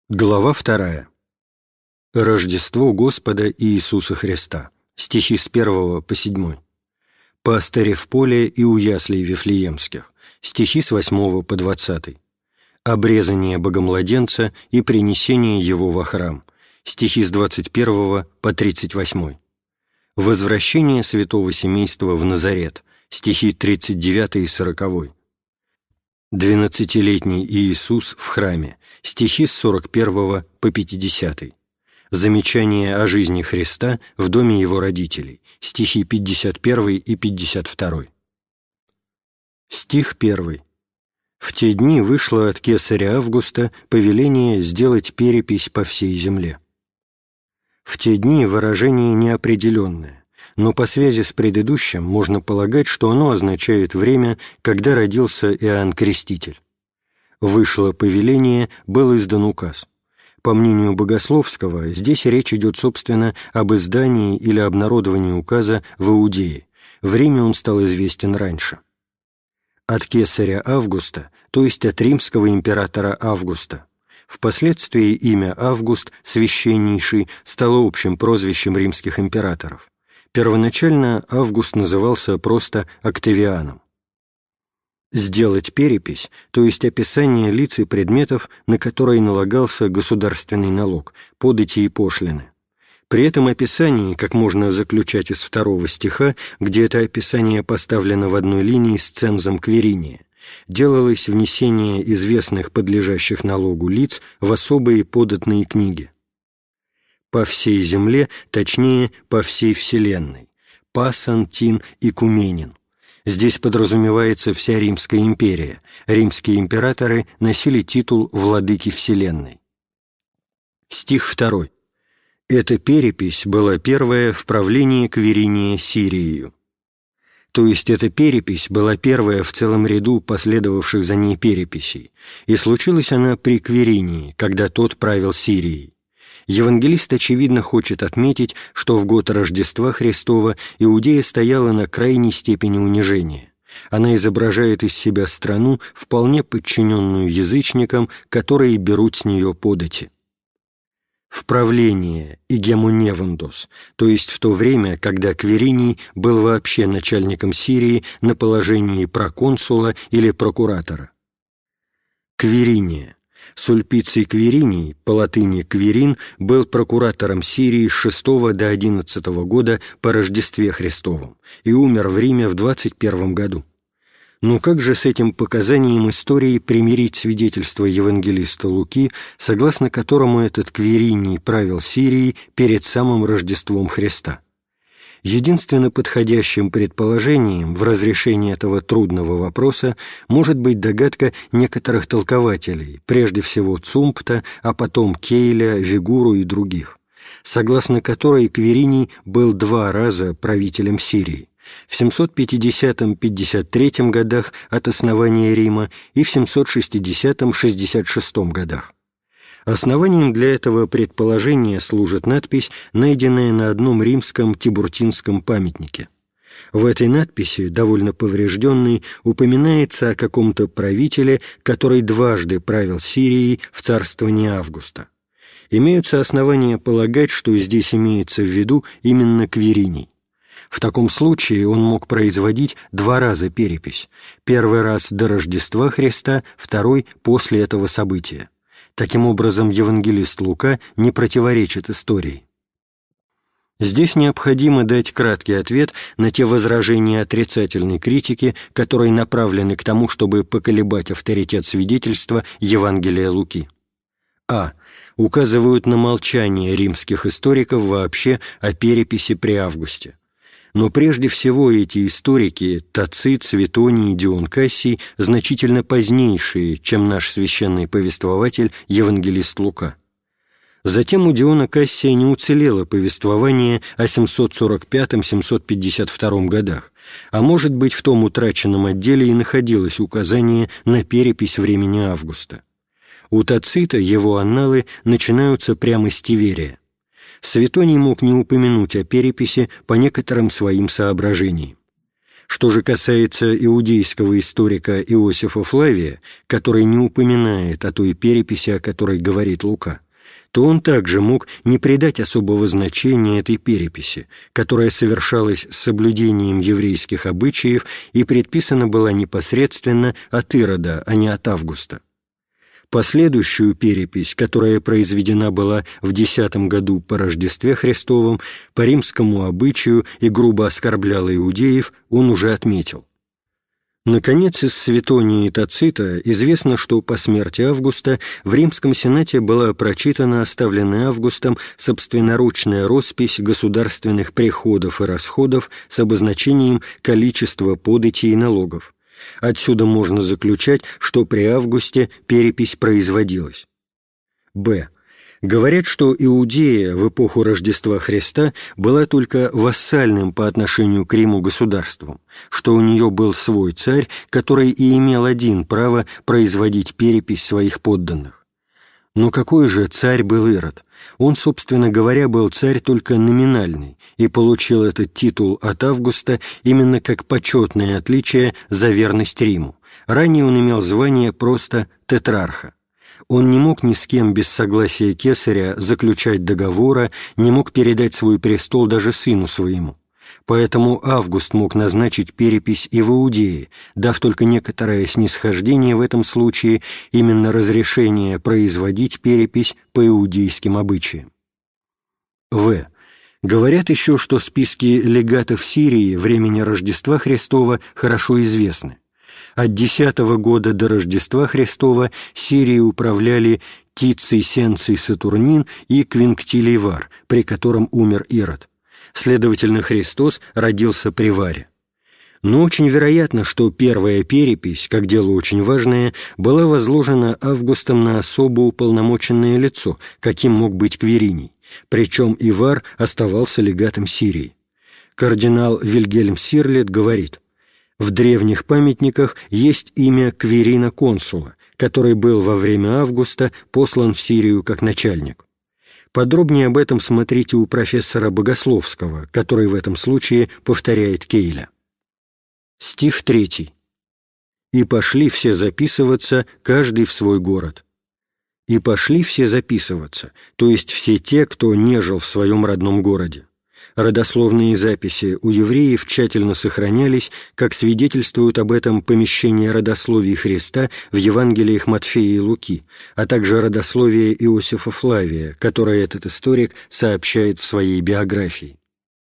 Глава 2. Рождество Господа Иисуса Христа. Стихи с 1 по 7. Пастыри в поле и у яслей Вифлеемских. Стихи с 8 по 20. Обрезание Богомладенца и принесение его во храм. Стихи с 21 по 38. Возвращение святого семейства в Назарет. Стихи 39 и 40. 12-летний Иисус в храме. Стихи с 41 по 50. Замечание о жизни Христа в доме его родителей. Стихи 51 и 52. Стих 1. В те дни вышло от кесаря Августа повеление сделать перепись по всей земле. В те дни выражение неопределенное, но по связи с предыдущим можно полагать, что оно означает время, когда родился Иоанн Креститель. Вышло повеление, был издан указ. По мнению Богословского, здесь речь идет, собственно, об издании или обнародовании указа в Иудее. В Риме он стал известен раньше. От кесаря Августа, то есть от римского императора Августа. Впоследствии имя Август, священнейший, стало общим прозвищем римских императоров. Первоначально Август назывался просто Октавианом. Сделать перепись, то есть описание лиц и предметов, на которые налагался государственный налог, подати и пошлины. При этом описании, как можно заключать из 2 стиха, где это описание поставлено в одной линии с цензом Квириния, делалось внесение известных подлежащих налогу лиц в особые податные книги. По всей земле, точнее, по всей вселенной. Пасан, Тин и Куменин. Здесь подразумевается вся Римская империя. Римские императоры носили титул «владыки вселенной». Стих 2. Эта перепись была первая в правлении Квириния Сирией. То есть эта перепись была первая в целом ряду последовавших за ней переписей, и случилась она при Квиринии, когда тот правил Сирией. Евангелист, очевидно, хочет отметить, что в год Рождества Христова Иудея стояла на крайней степени унижения. Она изображает из себя страну, вполне подчиненную язычникам, которые берут с нее подати. В правление Игемоневандос, то есть в то время, когда Квириний был вообще начальником Сирии на положении проконсула или прокуратора. Квириния. Сульпиций Квириний, по латыни Квирин, был прокуратором Сирии с 6 до 11 года по Рождестве Христовом и умер в Риме в 21 году. Но как же с этим показанием истории примирить свидетельство евангелиста Луки, согласно которому этот Квириний правил Сирией перед самым Рождеством Христа? Единственно подходящим предположением в разрешении этого трудного вопроса может быть догадка некоторых толкователей, прежде всего Цумпта, а потом Кейля, Вигуру и других, согласно которой Квириний был 2 раза правителем Сирии, в 750-53 годах от основания Рима и в 760-66 годах. Основанием для этого предположения служит надпись, найденная на одном римском тибуртинском памятнике. В этой надписи, довольно поврежденной, упоминается о каком-то правителе, который дважды правил Сирией в царствовании Августа. Имеются основания полагать, что здесь имеется в виду именно Квириний. В таком случае он мог производить 2 раза перепись. Первый раз до Рождества Христа, второй после этого события. Таким образом, евангелист Лука не противоречит истории. Здесь необходимо дать краткий ответ на те возражения отрицательной критики, которые направлены к тому, чтобы поколебать авторитет свидетельства Евангелия Луки. А. Указывают на молчание римских историков вообще о переписи при Августе. Но прежде всего эти историки, Тацит, Светоний и Дион Кассий, значительно позднейшие, чем наш священный повествователь, евангелист Лука. Затем у Диона Кассия не уцелело повествование о 745-752 годах, а может быть в том утраченном отделе и находилось указание на перепись времени Августа. У Тацита его анналы начинаются прямо с Тиверия. Светоний мог не упомянуть о переписи по некоторым своим соображениям. Что же касается иудейского историка Иосифа Флавия, который не упоминает о той переписи, о которой говорит Лука, то он также мог не придать особого значения этой переписи, которая совершалась с соблюдением еврейских обычаев и предписана была непосредственно от Ирода, а не от Августа. Последующую перепись, которая произведена была в 10 году по Рождестве Христовом, по римскому обычаю и грубо оскорбляла иудеев, он уже отметил. Наконец, из Светония и Тацита известно, что по смерти Августа в Римском Сенате была прочитана оставленная Августом собственноручная роспись государственных приходов и расходов с обозначением количества податей и налогов. Отсюда можно заключать, что при Августе перепись производилась. Б. Говорят, что Иудея в эпоху Рождества Христа была только вассальным по отношению к Риму государством, что у нее был свой царь, который и имел один право производить перепись своих подданных. Но какой же царь был Ирод? Он, собственно говоря, был царь только номинальный и получил этот титул от Августа именно как почетное отличие за верность Риму. Ранее он имел звание просто тетрарха. Он не мог ни с кем без согласия кесаря заключать договора, не мог передать свой престол даже сыну своему. Поэтому Август мог назначить перепись и в Иудее, дав только некоторое снисхождение в этом случае, именно разрешение производить перепись по иудейским обычаям. В. Говорят еще, что списки легатов Сирии времени Рождества Христова хорошо известны. От 10 года до Рождества Христова Сирией управляли Тиций Сенций Сатурнин и Квинктилий Вар, при котором умер Ирод. Следовательно, Христос родился при Варе. Но очень вероятно, что первая перепись, как дело очень важное, была возложена Августом на особо уполномоченное лицо, каким мог быть Квириний, причем Ивар оставался легатом Сирии. Кардинал Вильгельм Сирлет говорит: «В древних памятниках есть имя Квирина-консула, который был во время Августа послан в Сирию как начальник». Подробнее об этом смотрите у профессора Богословского, который в этом случае повторяет Кейля. Стих 3. «И пошли все записываться, каждый в свой город». «И пошли все записываться», то есть все те, кто не жил в своем родном городе. Родословные записи у евреев тщательно сохранялись, как свидетельствуют об этом помещения родословий Христа в Евангелиях Матфея и Луки, а также родословие Иосифа Флавия, которое этот историк сообщает в своей биографии.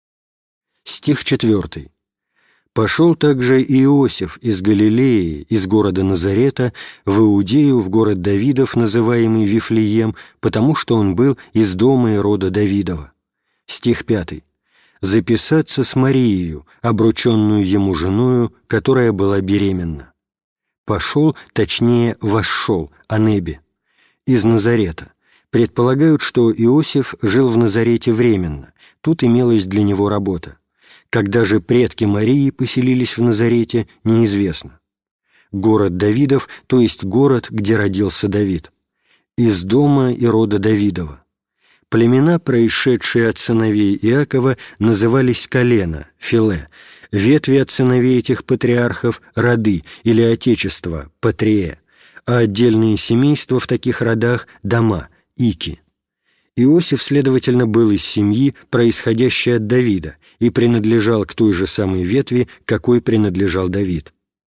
Стих 4. «Пошел также и Иосиф из Галилеи, из города Назарета, в Иудею, в город Давидов, называемый Вифлеем, потому что он был из дома и рода Давидова». Стих 5. «Записаться с Марией, обрученную ему женою, которая была беременна». «Пошел», точнее, «вошел», Анеби, из Назарета. Предполагают, что Иосиф жил в Назарете временно, тут имелась для него работа. Когда же предки Марии поселились в Назарете, неизвестно. Город Давидов, то есть город, где родился Давид. Из дома и рода Давидова. Племена, происшедшие от сыновей Иакова, назывались колена, филе, ветви от сыновей этих патриархов – роды или отечества, патрея, а отдельные семейства в таких родах – дома, ики. Иосиф, следовательно, был из семьи, происходящей от Давида, и принадлежал к той же самой ветви, какой принадлежал Давид.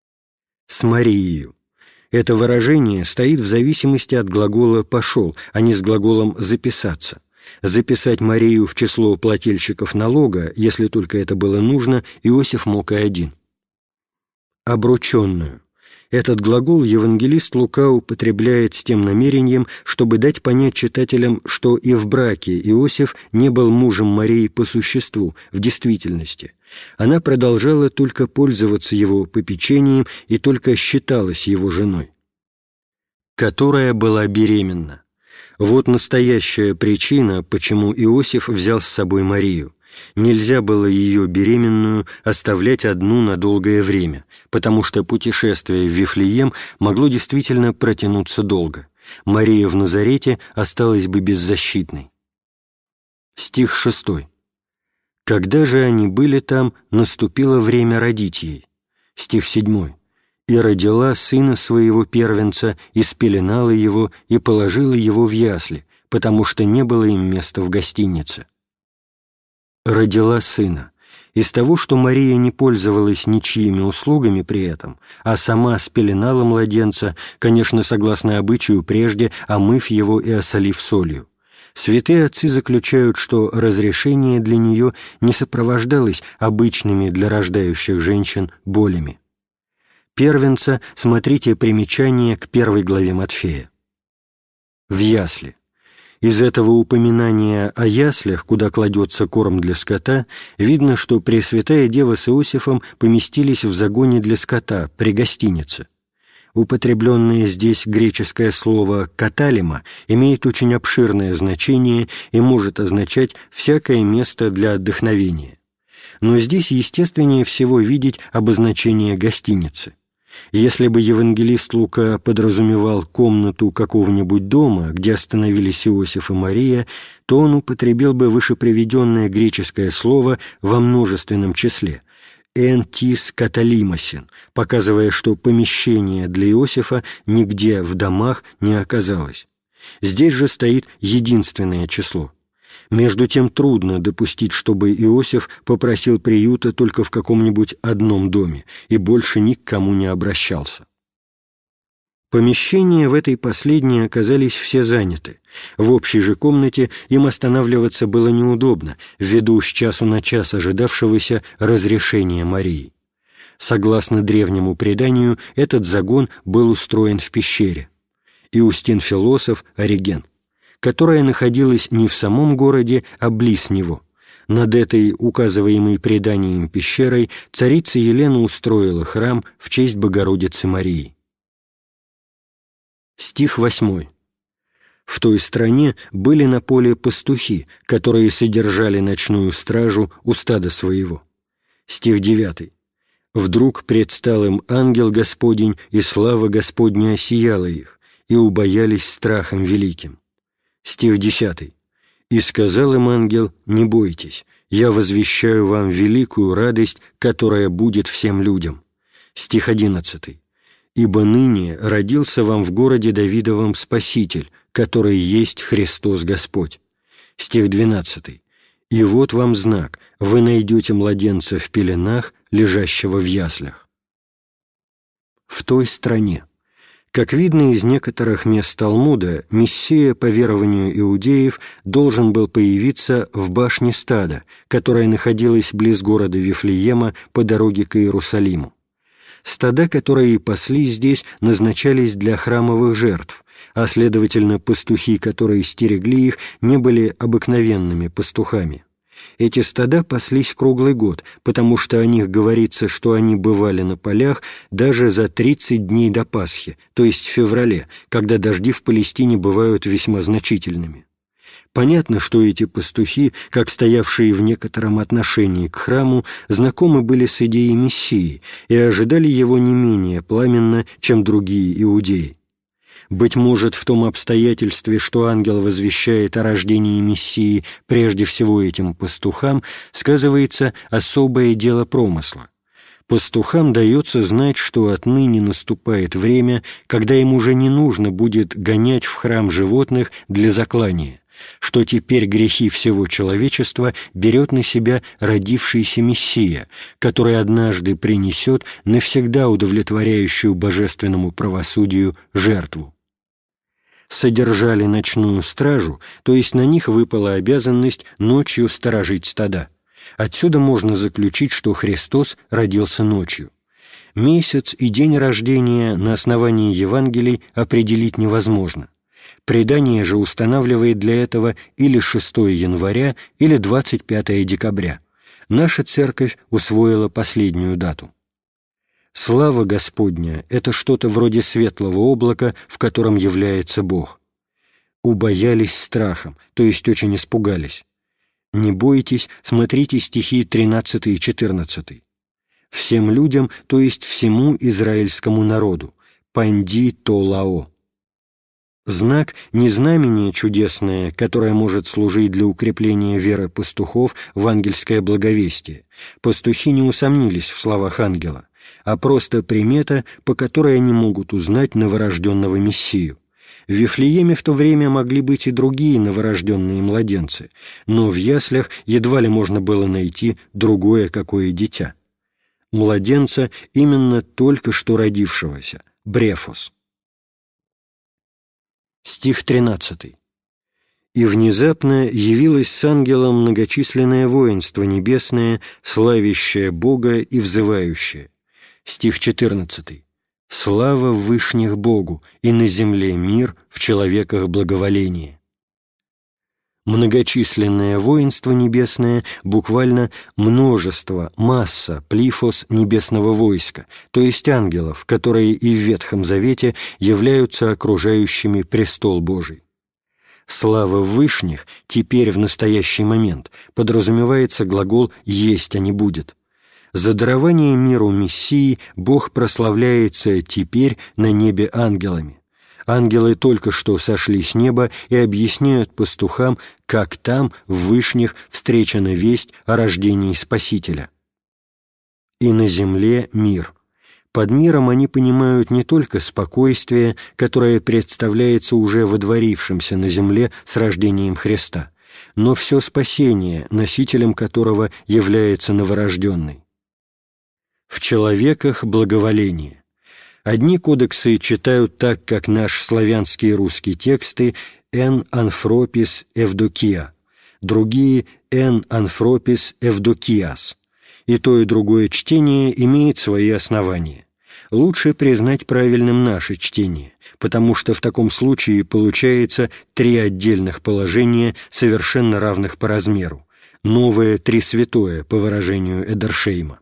С Марией. Это выражение стоит в зависимости от глагола «пошел», а не с глаголом «записаться». Записать Марию в число плательщиков налога, если только это было нужно, Иосиф мог и один. Обрученную. Этот глагол евангелист Лука употребляет с тем намерением, чтобы дать понять читателям, что и в браке Иосиф не был мужем Марии по существу, в действительности. Она продолжала только пользоваться его попечением и только считалась его женой. Которая была беременна. Вот настоящая причина, почему Иосиф взял с собой Марию. Нельзя было ее беременную оставлять одну на долгое время, потому что путешествие в Вифлеем могло действительно протянуться долго. Мария в Назарете осталась бы беззащитной. Стих 6. Когда же они были там, наступило время родить ей. Стих 7. «И родила сына своего первенца, и спеленала его, и положила его в ясли, потому что не было им места в гостинице». Родила сына. Из того, что Мария не пользовалась ничьими услугами при этом, а сама спеленала младенца, конечно, согласно обычаю прежде, омыв его и осолив солью, святые отцы заключают, что разрешение для нее не сопровождалось обычными для рождающих женщин болями. Первенца смотрите примечание к 1 главе Матфея. В ясли. Из этого упоминания о яслях, куда кладется корм для скота, видно, что Пресвятая Дева с Иосифом поместились в загоне для скота при гостинице. Употребленное здесь греческое слово «каталима» имеет очень обширное значение и может означать всякое место для отдохновения. Но здесь естественнее всего видеть обозначение гостиницы. Если бы евангелист Лука подразумевал комнату какого-нибудь дома, где остановились Иосиф и Мария, то он употребил бы вышеприведенное греческое слово во множественном числе «эн тис каталимосин», показывая, что помещение для Иосифа нигде в домах не оказалось. Здесь же стоит единственное число. Между тем трудно допустить, чтобы Иосиф попросил приюта только в каком-нибудь одном доме и больше ни к кому не обращался. Помещения в этой последней оказались все заняты. В общей же комнате им останавливаться было неудобно, ввиду с часу на час ожидавшегося разрешения Марии. Согласно древнему преданию, этот загон был устроен в пещере. Иустин-философ, Ориген, которая находилась не в самом городе, а близ него. Над этой, указываемой преданием пещерой, царица Елена устроила храм в честь Богородицы Марии. Стих 8. «В той стране были на поле пастухи, которые содержали ночную стражу у стада своего». Стих 9. «Вдруг предстал им ангел Господень, и слава Господня осияла их, и убоялись страхом великим». Стих 10. «И сказал им ангел: не бойтесь, я возвещаю вам великую радость, которая будет всем людям». Стих 11. «Ибо ныне родился вам в городе Давидовом Спаситель, который есть Христос Господь». Стих 12. «И вот вам знак: вы найдете младенца в пеленах, лежащего в яслях». В той стране. Как видно из некоторых мест Талмуда, Мессия, по верованию иудеев, должен был появиться в башне стада, которая находилась близ города Вифлеема по дороге к Иерусалиму. Стада, которые паслись здесь, назначались для храмовых жертв, а, следовательно, пастухи, которые стерегли их, не были обыкновенными пастухами. Эти стада паслись круглый год, потому что о них говорится, что они бывали на полях даже за 30 дней до Пасхи, то есть в феврале, когда дожди в Палестине бывают весьма значительными. Понятно, что эти пастухи, как стоявшие в некотором отношении к храму, знакомы были с идеей Мессии и ожидали его не менее пламенно, чем другие иудеи. Быть может, в том обстоятельстве, что ангел возвещает о рождении Мессии прежде всего этим пастухам, сказывается особое дело промысла. Пастухам дается знать, что отныне наступает время, когда им уже не нужно будет гонять в храм животных для заклания, что теперь грехи всего человечества берет на себя родившийся Мессия, который однажды принесет навсегда удовлетворяющую божественному правосудию жертву. Содержали ночную стражу, то есть на них выпала обязанность ночью сторожить стада. Отсюда можно заключить, что Христос родился ночью. Месяц и день рождения на основании Евангелий определить невозможно. Предание же устанавливает для этого или 6 января, или 25 декабря. Наша церковь усвоила последнюю дату. Слава Господня — это что-то вроде светлого облака, в котором является Бог. Убоялись страхом, то есть очень испугались. Не бойтесь, смотрите стихи 13 и 14. Всем людям, то есть всему израильскому народу. Панди то лао. Знак – не знамение чудесное, которое может служить для укрепления веры пастухов в ангельское благовестие. Пастухи не усомнились в словах ангела, а просто примета, по которой они могут узнать новорожденного Мессию. В Вифлееме в то время могли быть и другие новорожденные младенцы, но в яслях едва ли можно было найти другое какое дитя. Младенца именно только что родившегося, брефос. Стих 13. «И внезапно явилось с ангелом многочисленное воинство небесное, славящее Бога и взывающее». Стих 14. «Слава в вышних Богу, и на земле мир, в человеках благоволение». Многочисленное воинство небесное, буквально множество, масса, плифос небесного войска, то есть ангелов, которые и в Ветхом Завете являются окружающими престол Божий. Слава в вышних теперь, в настоящий момент, подразумевается глагол «есть, а не будет». За дарование миру Мессии Бог прославляется теперь на небе ангелами. Ангелы только что сошли с неба и объясняют пастухам, как там, в вышних, встречена весть о рождении Спасителя. И на земле мир. Под миром они понимают не только спокойствие, которое представляется уже водворившимся на земле с рождением Христа, но все спасение, носителем которого является новорожденный. В человеках благоволение. Одни кодексы читают так, как наши славянские и русские тексты «эн анфропис эвдокия», другие «эн анфропис эвдокиас». И то, и другое чтение имеет свои основания. Лучше признать правильным наше чтение, потому что в таком случае получается три отдельных положения, совершенно равных по размеру, новое трисвятое, по выражению Эдершейма.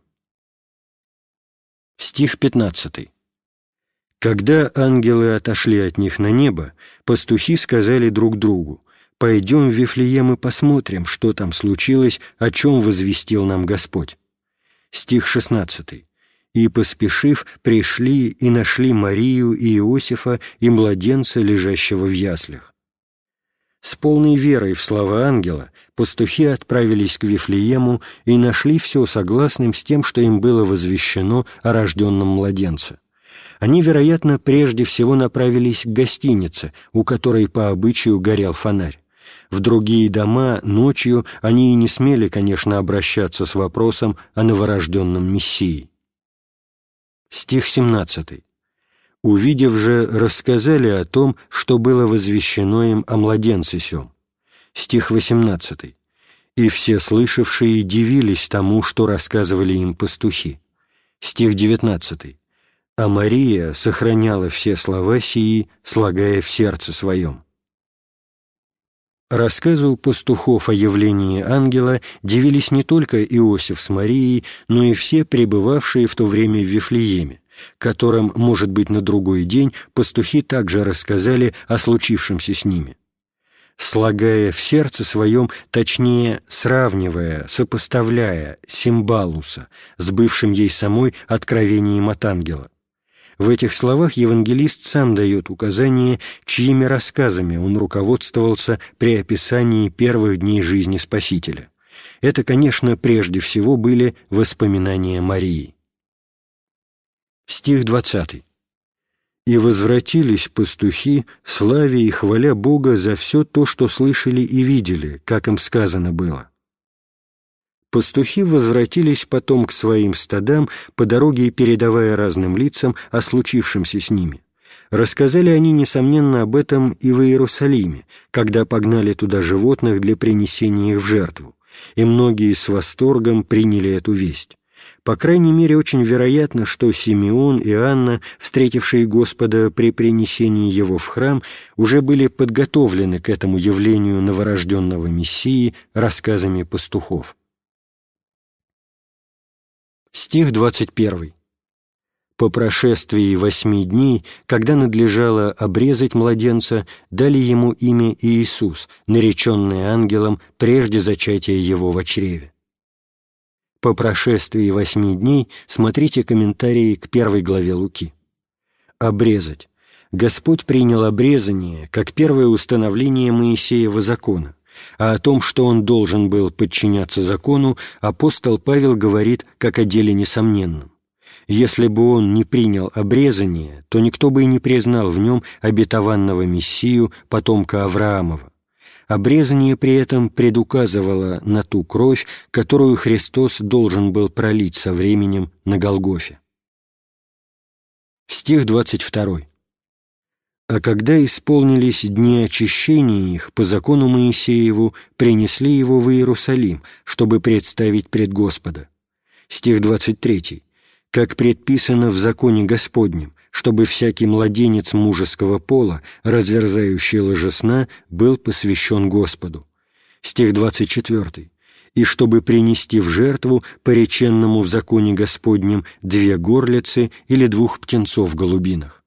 Стих 15. «Когда ангелы отошли от них на небо, пастухи сказали друг другу: «Пойдем в Вифлеем и посмотрим, что там случилось, о чем возвестил нам Господь». Стих 16. «И, поспешив, пришли и нашли Марию и Иосифа и младенца, лежащего в яслях». С полной верой в слова ангела пастухи отправились к Вифлеему и нашли все согласным с тем, что им было возвещено о рожденном младенце. Они, вероятно, прежде всего направились к гостинице, у которой по обычаю горел фонарь. В другие дома ночью они и не смели, конечно, обращаться с вопросом о новорожденном Мессии. Стих 17. «Увидев же, рассказали о том, что было возвещено им о младенце сем». Стих 18. «И все слышавшие дивились тому, что рассказывали им пастухи». Стих 19. «А Мария сохраняла все слова сии, слагая в сердце своем». Рассказу пастухов о явлении ангела дивились не только Иосиф с Марией, но и все пребывавшие в то время в Вифлееме, которым, может быть, на другой день пастухи также рассказали о случившемся с ними. Слагая в сердце своем, точнее, сравнивая, сопоставляя симбалуса с бывшим ей самой откровением от ангела. В этих словах евангелист сам дает указание, чьими рассказами он руководствовался при описании первых дней жизни Спасителя. Это, конечно, прежде всего были воспоминания Марии. Стих 20. «И возвратились пастухи, славя и хваля Бога за все то, что слышали и видели, как им сказано было». Пастухи возвратились потом к своим стадам, по дороге передавая разным лицам о случившемся с ними. Рассказали они, несомненно, об этом и в Иерусалиме, когда погнали туда животных для принесения их в жертву, и многие с восторгом приняли эту весть. По крайней мере, очень вероятно, что Симеон и Анна, встретившие Господа при принесении Его в храм, уже были подготовлены к этому явлению новорожденного Мессии рассказами пастухов. Стих 21. «По прошествии 8 дней, когда надлежало обрезать младенца, дали ему имя Иисус, нареченное ангелом прежде зачатия его во чреве». По прошествии 8 дней смотрите комментарии к 1 главе Луки. Обрезать. Господь принял обрезание как первое установление Моисеева закона, а о том, что он должен был подчиняться закону, апостол Павел говорит как о деле несомненном. Если бы он не принял обрезание, то никто бы и не признал в нем обетованного Мессию, потомка Авраамова. Обрезание при этом предуказывало на ту кровь, которую Христос должен был пролить со временем на Голгофе. Стих 22. «А когда исполнились дни очищения их, по закону Моисееву принесли его в Иерусалим, чтобы представить пред Господа». Стих 23. «Как предписано в законе Господнем, чтобы всякий младенец мужеского пола, разверзающий ложесна, был посвящен Господу». Стих 24. «И чтобы принести в жертву пореченному в законе Господнем 2 горлицы или 2 птенцов голубиных».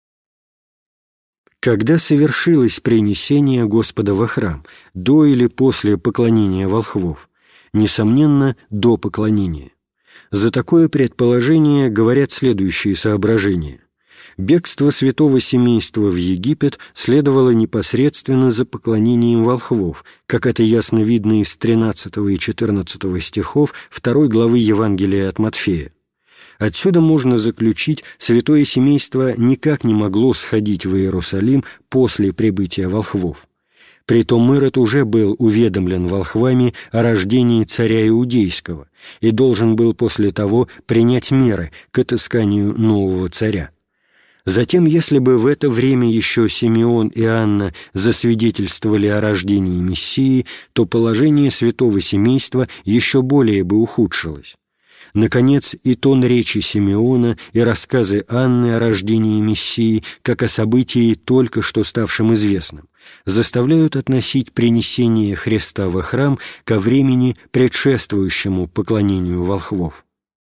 Когда совершилось принесение Господа во храм, до или после поклонения волхвов? Несомненно, до поклонения. За такое предположение говорят следующие соображения. Бегство святого семейства в Египет следовало непосредственно за поклонением волхвов, как это ясно видно из 13 и 14 стихов 2 главы Евангелия от Матфея. Отсюда можно заключить, святое семейство никак не могло сходить в Иерусалим после прибытия волхвов. Притом Ирод уже был уведомлен волхвами о рождении царя Иудейского и должен был после того принять меры к отысканию нового царя. Затем, если бы в это время еще Симеон и Анна засвидетельствовали о рождении Мессии, то положение святого семейства еще более бы ухудшилось. Наконец, и тон речи Симеона, и рассказы Анны о рождении Мессии, как о событии, только что ставшем известным, заставляют относить принесение Христа во храм ко времени, предшествующему поклонению волхвов.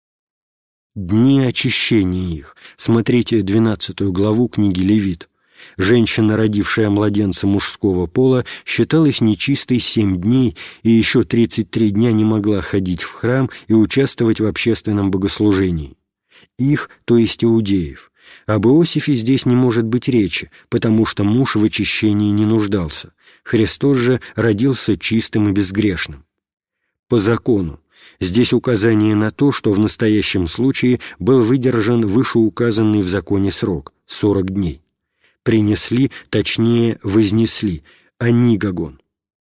Дни очищения их. Смотрите 12 главу книги Левит. Женщина, родившая младенца мужского пола, считалась нечистой 7 дней и еще 33 дня не могла ходить в храм и участвовать в общественном богослужении. Их, то есть иудеев. Об Иосифе здесь не может быть речи, потому что муж в очищении не нуждался. Христос же родился чистым и безгрешным. По закону. Здесь указание на то, что в настоящем случае был выдержан вышеуказанный в законе срок – 40 дней. Принесли, точнее, вознесли, анигагон.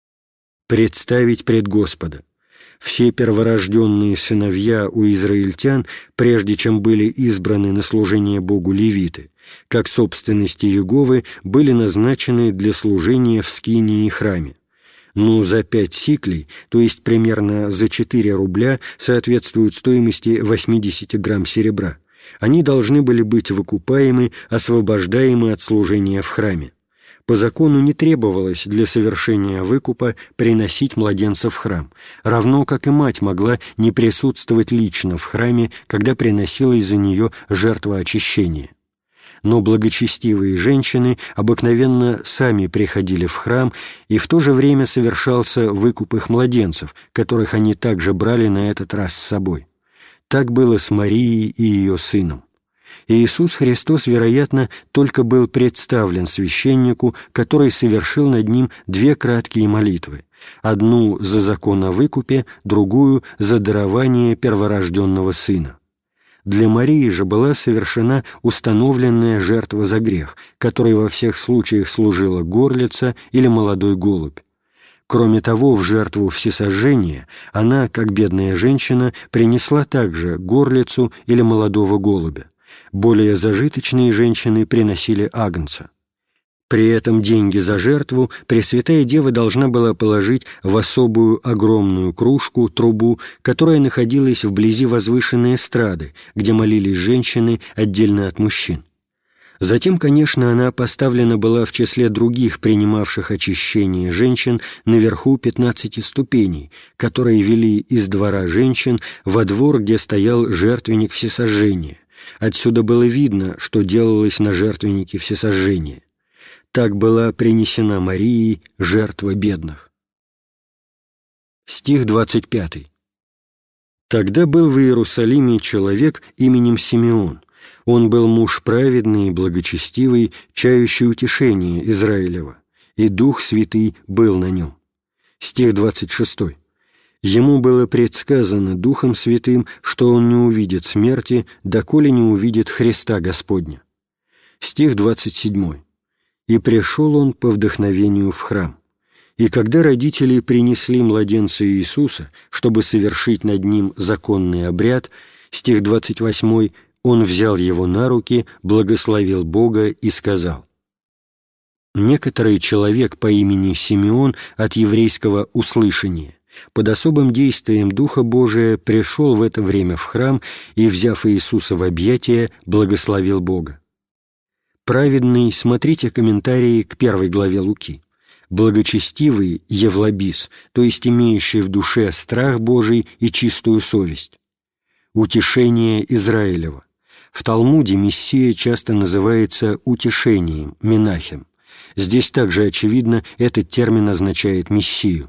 Представить пред Господа. Все перворожденные сыновья у израильтян, прежде чем были избраны на служение Богу левиты, как собственности Иеговы, были назначены для служения в скинии и храме. Но за 5 сиклей, то есть примерно за 4 рубля, соответствуют стоимости 80 грамм серебра. Они должны были быть выкупаемы, освобождаемы от служения в храме. По закону не требовалось для совершения выкупа приносить младенца в храм, равно как и мать могла не присутствовать лично в храме, когда приносилась за нее жертва очищения. Но благочестивые женщины обыкновенно сами приходили в храм, и в то же время совершался выкуп их младенцев, которых они также брали на этот раз с собой. Так было с Марией и ее сыном. И Иисус Христос, вероятно, только был представлен священнику, который совершил над ним 2 краткие молитвы, одну за закон о выкупе, другую за дарование перворожденного сына. Для Марии же была совершена установленная жертва за грех, которой во всех случаях служила горлица или молодой голубь. Кроме того, в жертву всесожжения она, как бедная женщина, принесла также горлицу или молодого голубя. Более зажиточные женщины приносили агнца. При этом деньги за жертву Пресвятая Дева должна была положить в особую огромную кружку, трубу, которая находилась вблизи возвышенной эстрады, где молились женщины отдельно от мужчин. Затем, конечно, она поставлена была в числе других принимавших очищение женщин наверху 15 ступеней, которые вели из двора женщин во двор, где стоял жертвенник всесожжения. Отсюда было видно, что делалось на жертвеннике всесожжения. Так была принесена Марией жертва бедных. Стих 25. «Тогда был в Иерусалиме человек именем Симеон. Он был муж праведный и благочестивый, чающий утешение Израилева, и Дух Святый был на нем». Стих 26. «Ему было предсказано Духом Святым, что он не увидит смерти, доколе не увидит Христа Господня». Стих 27. «И пришел он по вдохновению в храм. И когда родители принесли младенца Иисуса, чтобы совершить над ним законный обряд», стих 28, «он взял его на руки, благословил Бога и сказал». Некоторый человек по имени Симеон от еврейского «услышания» под особым действием Духа Божия пришел в это время в храм и, взяв Иисуса в объятия, благословил Бога. Праведный, смотрите комментарии к 1 главе Луки. Благочестивый Евлабис, то есть имеющий в душе страх Божий и чистую совесть. Утешение Израилева. В Талмуде Мессия часто называется утешением, Менахем. Здесь также, очевидно, этот термин означает Мессию.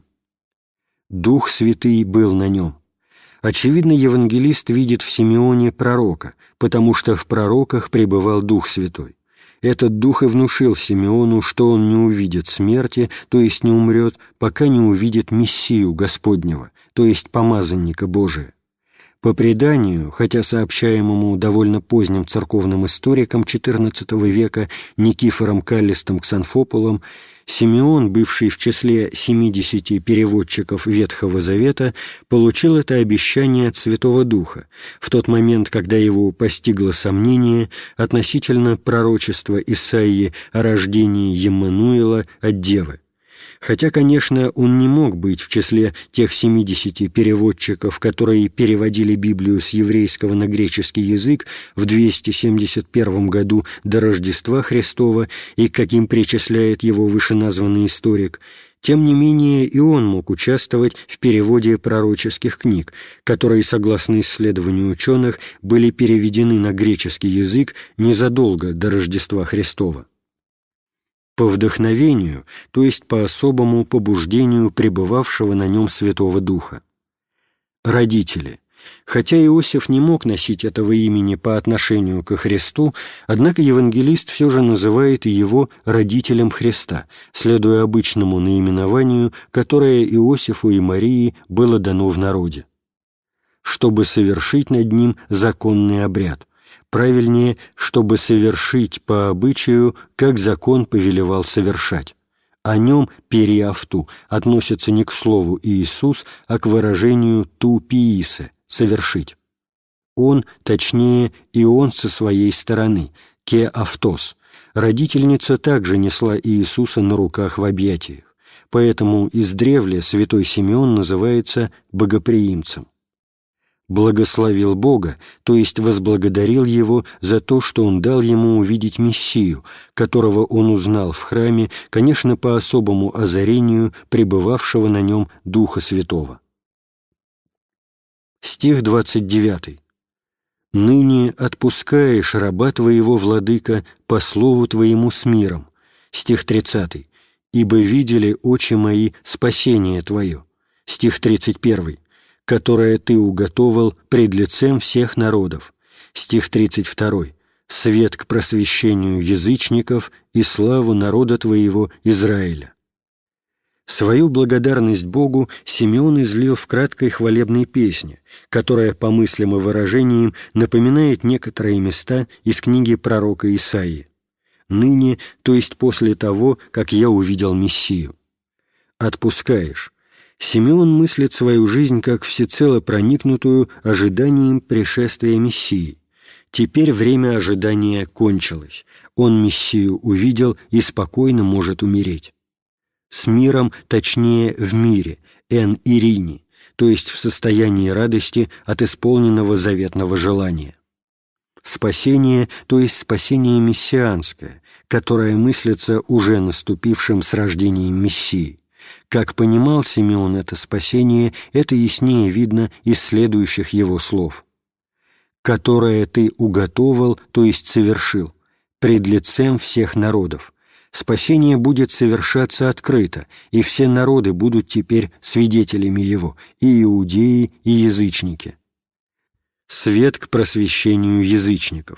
Дух Святый был на нем. Очевидно, евангелист видит в Симеоне пророка, потому что в пророках пребывал Дух Святой. Этот Дух и внушил Симеону, что он не увидит смерти, то есть не умрет, пока не увидит Мессию Господнего, то есть помазанника Божия. По преданию, хотя сообщаемому довольно поздним церковным историкам XIV века Никифором Каллистом Ксанфополом, Симеон, бывший в числе 70 переводчиков Ветхого Завета, получил это обещание от Святого Духа в тот момент, когда его постигло сомнение относительно пророчества Исаии о рождении Еммануила от Девы. Хотя, конечно, он не мог быть в числе тех 70 переводчиков, которые переводили Библию с еврейского на греческий язык в 271 году до Рождества Христова и к каким причисляет его вышеназванный историк, тем не менее и он мог участвовать в переводе пророческих книг, которые, согласно исследованию ученых, были переведены на греческий язык незадолго до Рождества Христова. По вдохновению, то есть по особому побуждению пребывавшего на нем Святого Духа. Родители. Хотя Иосиф не мог носить этого имени по отношению ко Христу, однако евангелист все же называет его родителем Христа, следуя обычному наименованию, которое Иосифу и Марии было дано в народе. Чтобы совершить над ним законный обряд, правильнее, чтобы совершить по обычаю, как закон повелевал совершать. О нем периавту относится не к слову Иисус, а к выражению ту пиисе – совершить. Он, точнее, и он со своей стороны, ке автос. Родительница также несла Иисуса на руках в объятиях, поэтому издревле святой Симеон называется богоприимцем. Благословил Бога, то есть возблагодарил Его за то, что Он дал ему увидеть Мессию, которого он узнал в храме, конечно, по особому озарению пребывавшего на нем Духа Святого. Стих 29. «Ныне отпускаешь раба Твоего, Владыка, по слову Твоему с миром». Стих 30. «Ибо видели очи мои спасение Твое». Стих 31. «Которое Ты уготовал пред лицем всех народов». Стих 32. «Свет к просвещению язычников и славу народа Твоего Израиля». Свою благодарность Богу Симеон излил в краткой хвалебной песне, которая, по мыслям и выражениям, напоминает некоторые места из книги пророка Исаии. «Ныне, то есть после того, как я увидел Мессию». «Отпускаешь». Симеон мыслит свою жизнь как всецело проникнутую ожиданием пришествия Мессии. Теперь время ожидания кончилось. Он Мессию увидел и спокойно может умереть. С миром, точнее в мире, эн ирини, то есть в состоянии радости от исполненного заветного желания. Спасение, то есть спасение мессианское, которое мыслится уже наступившим с рождением Мессии. Как понимал Симеон это спасение, это яснее видно из следующих его слов. «Которое ты уготовал, то есть совершил, пред лицем всех народов. Спасение будет совершаться открыто, и все народы будут теперь свидетелями его, и иудеи, и язычники». Свет к просвещению язычников.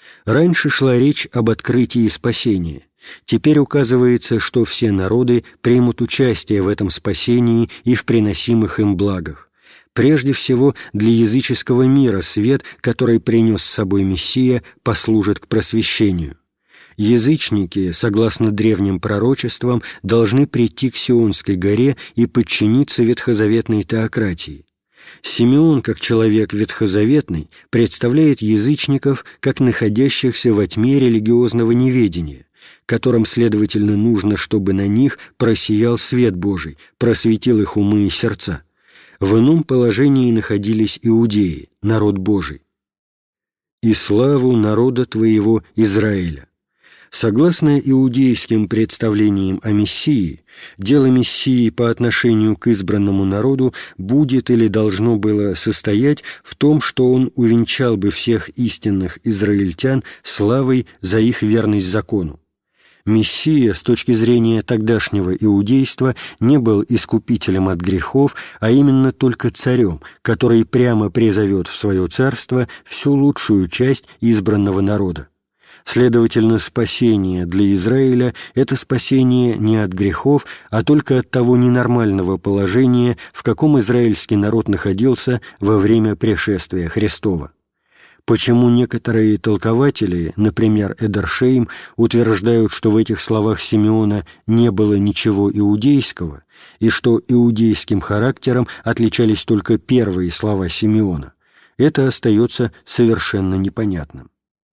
Раньше шла речь об открытии спасения. Теперь указывается, что все народы примут участие в этом спасении и в приносимых им благах. Прежде всего, для языческого мира свет, который принес с собой Мессия, послужит к просвещению. Язычники, согласно древним пророчествам, должны прийти к Сионской горе и подчиниться ветхозаветной теократии. Симеон, как человек ветхозаветный, представляет язычников как находящихся во тьме религиозного неведения, которым, следовательно, нужно, чтобы на них просиял свет Божий, просветил их умы и сердца. В ином положении находились иудеи, народ Божий. «И славу народа твоего Израиля». Согласно иудейским представлениям о Мессии, дело Мессии по отношению к избранному народу будет или должно было состоять в том, что он увенчал бы всех истинных израильтян славой за их верность закону. Мессия, с точки зрения тогдашнего иудейства, не был искупителем от грехов, а именно только царем, который прямо призовет в свое царство всю лучшую часть избранного народа. Следовательно, спасение для Израиля – это спасение не от грехов, а только от того ненормального положения, в каком израильский народ находился во время пришествия Христова. Почему некоторые толкователи, например, Эдершейм, утверждают, что в этих словах Симеона не было ничего иудейского, и что иудейским характером отличались только первые слова Симеона, это остается совершенно непонятным.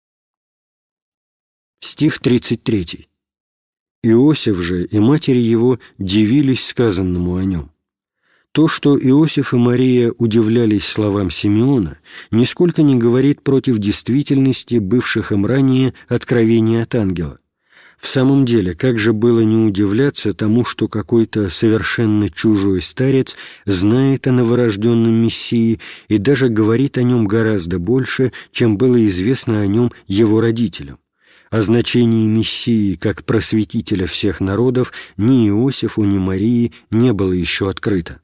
Стих 33. «Иосиф же и матери его дивились сказанному о нем». То, что Иосиф и Мария удивлялись словам Симеона, нисколько не говорит против действительности бывших им ранее откровений от ангела. В самом деле, как же было не удивляться тому, что какой-то совершенно чужой старец знает о новорожденном Мессии и даже говорит о нем гораздо больше, чем было известно о нем его родителям. О значении Мессии как просветителя всех народов ни Иосифу, ни Марии не было еще открыто.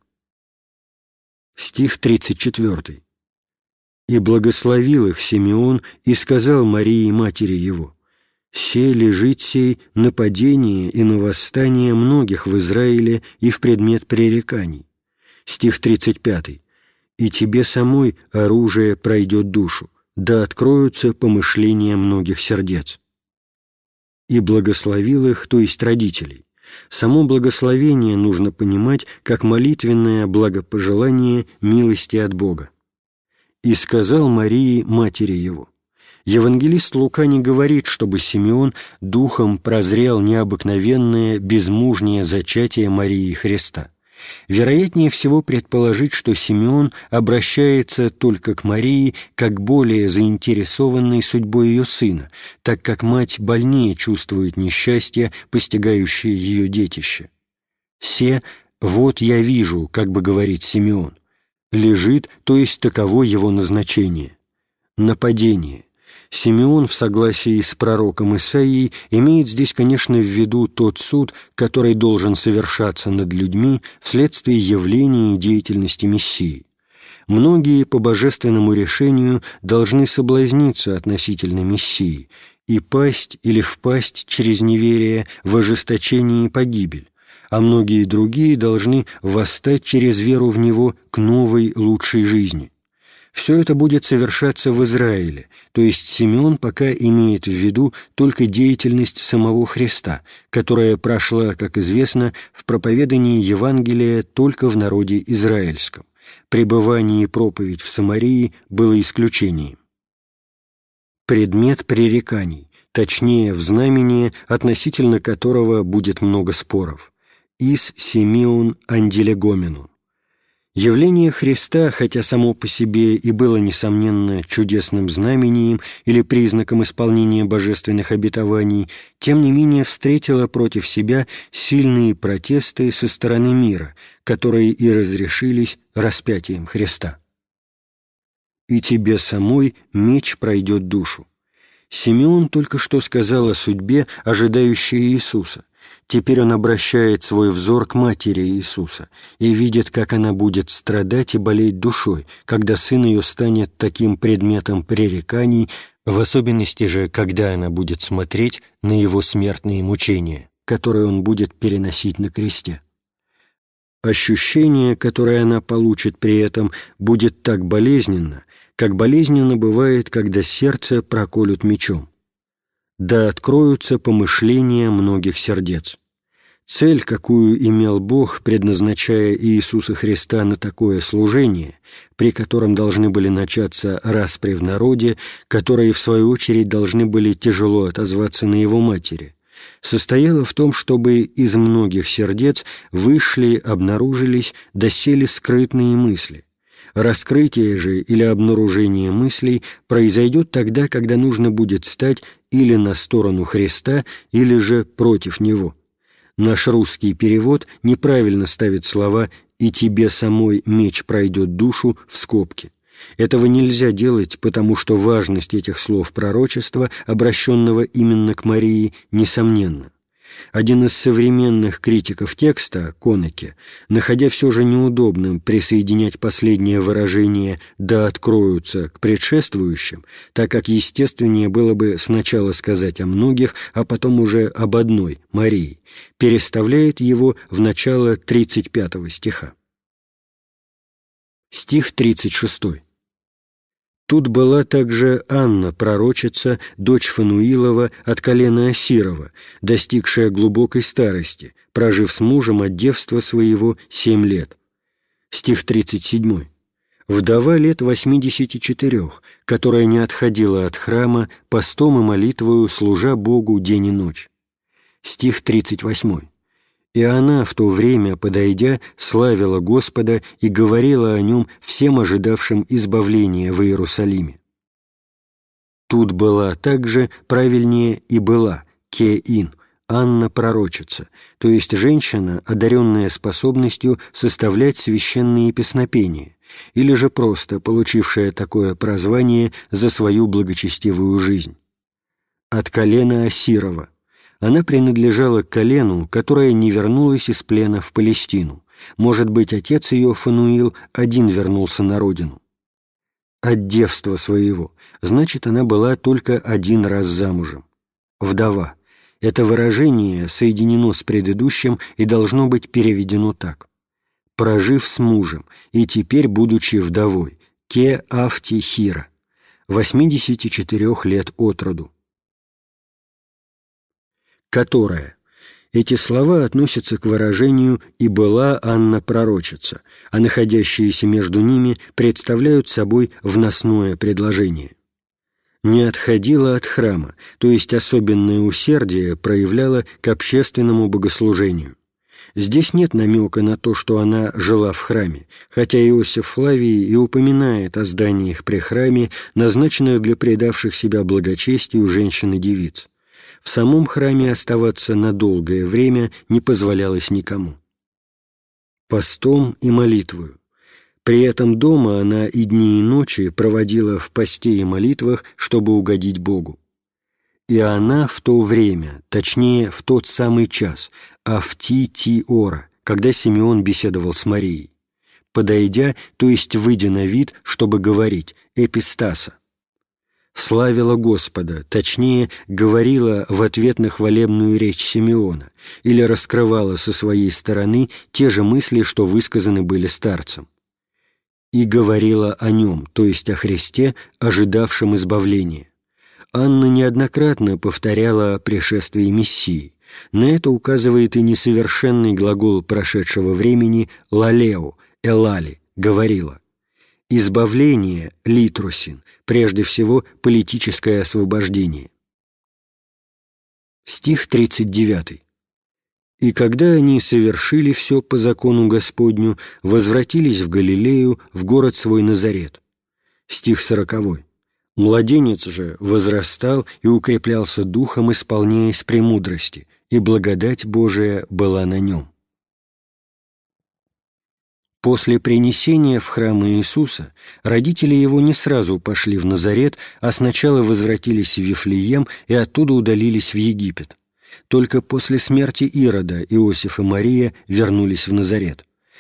Стих 34. «И благословил их Симеон, и сказал Марии, матери его, «Се лежит сей на падение и на восстание многих в Израиле и в предмет пререканий». Стих 35. «И тебе самой оружие пройдет душу, да откроются помышления многих сердец». «И благословил их», то есть родителей. Само благословение нужно понимать как молитвенное благопожелание милости от Бога. «И сказал Марии, матери его». Евангелист Лука не говорит, чтобы Симеон духом прозрел необыкновенное безмужнее зачатие Марии Христа. Вероятнее всего предположить, что Симеон обращается только к Марии как более заинтересованной судьбой ее сына, так как мать больнее чувствует несчастье, постигающее ее детище. «Се, вот я вижу», как бы говорит Симеон, лежит, то есть таково его назначение. Нападение. Симеон в согласии с пророком Исаией имеет здесь, конечно, в виду тот суд, который должен совершаться над людьми вследствие явления и деятельности Мессии. Многие по божественному решению должны соблазниться относительно Мессии и пасть или впасть через неверие в ожесточение и погибель, а многие другие должны восстать через веру в Него к новой, лучшей жизни. Все это будет совершаться в Израиле, то есть Симеон пока имеет в виду только деятельность самого Христа, которая прошла, как известно, в проповедании Евангелия только в народе израильском. Пребывание и проповедь в Самарии было исключением. Предмет пререканий, точнее, в знамении, относительно которого будет много споров. «Ис Симеон антилегоменон». Явление Христа, хотя само по себе и было, несомненно, чудесным знамением или признаком исполнения божественных обетований, тем не менее встретило против себя сильные протесты со стороны мира, которые и разрешились распятием Христа. «И тебе самой меч пройдет душу». Симеон только что сказал о судьбе, ожидающей Иисуса. Теперь он обращает свой взор к матери Иисуса и видит, как она будет страдать и болеть душой, когда сын ее станет таким предметом пререканий, в особенности же, когда она будет смотреть на его смертные мучения, которые он будет переносить на кресте. Ощущение, которое она получит при этом, будет так болезненно, как болезненно бывает, когда сердце проколют мечом. Да откроются помышления многих сердец. Цель, какую имел Бог, предназначая Иисуса Христа на такое служение, при котором должны были начаться распри в народе, которые, в свою очередь, должны были тяжело отозваться на его матери, состояла в том, чтобы из многих сердец вышли, обнаружились, доселе скрытные мысли. Раскрытие же или обнаружение мыслей произойдет тогда, когда нужно будет стать или на сторону Христа, или же против Него. Наш русский перевод неправильно ставит слова «и тебе самой меч пройдет душу» в скобки. Этого нельзя делать, потому что важность этих слов пророчества, обращенного именно к Марии, несомненна. Один из современных критиков текста, Конеке, находя все же неудобным присоединять последнее выражение «да откроются» к предшествующим, так как естественнее было бы сначала сказать о многих, а потом уже об одной, Марии, переставляет его в начало 35 стиха. Стих 36. Тут была также Анна, пророчица, дочь Фануилова от колена Асирова, достигшая глубокой старости, прожив с мужем от девства своего 7 лет. Стих 37. Вдова лет 84, которая не отходила от храма, постом и молитвою, служа Богу день и ночь. Стих 38. И она, в то время, подойдя, славила Господа и говорила о Нем всем ожидавшим избавления в Иерусалиме. Тут была также, правильнее, и была, Ке-ин, Анна пророчица, то есть женщина, одаренная способностью составлять священные песнопения, или же просто получившая такое прозвание за свою благочестивую жизнь. От колена Асирова. Она принадлежала к колену, которое не вернулось из плена в Палестину. Может быть, отец ее, Фануил, один вернулся на родину. От девства своего, значит, она была только один раз замужем. Вдова. Это выражение соединено с предыдущим и должно быть переведено так. Прожив с мужем и теперь, будучи вдовой, ке-афти хира, 84 лет от роду. Которая. Эти слова относятся к выражению «и была Анна пророчица», а находящиеся между ними представляют собой вносное предложение. Не отходила от храма, то есть особенное усердие проявляла к общественному богослужению. Здесь нет намека на то, что она жила в храме, хотя Иосиф Флавий и упоминает о зданиях при храме, назначенных для предавших себя благочестию женщин и девиц. В самом храме оставаться на долгое время не позволялось никому. Постом и молитвою. При этом дома она и дни, и ночи проводила в посте и молитвах, чтобы угодить Богу. И она в то время, точнее, в тот самый час, афти-ти-ора, когда Симеон беседовал с Марией, подойдя, то есть выйдя на вид, чтобы говорить, эпистаса, славила Господа, точнее, говорила в ответ на хвалебную речь Симеона или раскрывала со своей стороны те же мысли, что высказаны были старцем. И говорила о Нем, то есть о Христе, ожидавшем избавления. Анна неоднократно повторяла о пришествии Мессии. На это указывает и несовершенный глагол прошедшего времени «лалео», «элали», «говорила». Избавление, литрусин, прежде всего политическое освобождение. Стих 39. «И когда они совершили все по закону Господню, возвратились в Галилею, в город свой Назарет». Стих 40. «Младенец же возрастал и укреплялся духом, исполняясь премудрости, и благодать Божия была на нем». После принесения в храм Иисуса родители его не сразу пошли в Назарет, а сначала возвратились в Вифлеем и оттуда удалились в Египет. Только после смерти Ирода Иосиф и Мария вернулись в Назарет.